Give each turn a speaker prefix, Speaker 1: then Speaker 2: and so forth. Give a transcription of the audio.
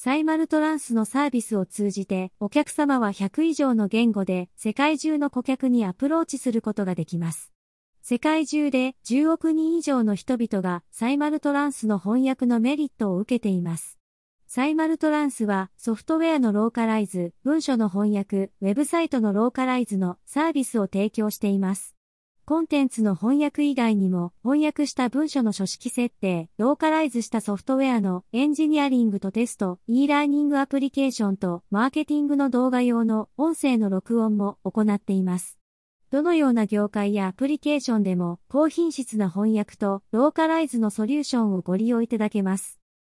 Speaker 1: サイマルトランスのサービスを通じて、お客様は100以上の言語で世界中の顧客にアプローチすることができます。世界中で10億人以上の人々がサイマルトランスの翻訳のメリットを受けています。サイマルトランスはソフトウェアのローカライズ、文書の翻訳、ウェブサイトのローカライズのサービスを提供しています。コンテンツの翻訳以外にも翻訳した文書の書式設定、ローカライズしたソフトウェアのエンジニアリングとテスト、e ラーニングアプリケーションとマーケティングの動画用の音声の録音も行っています。どのような業界やアプリケーションでも高品質な翻訳とローカライズのソリューションをご利用いただけます。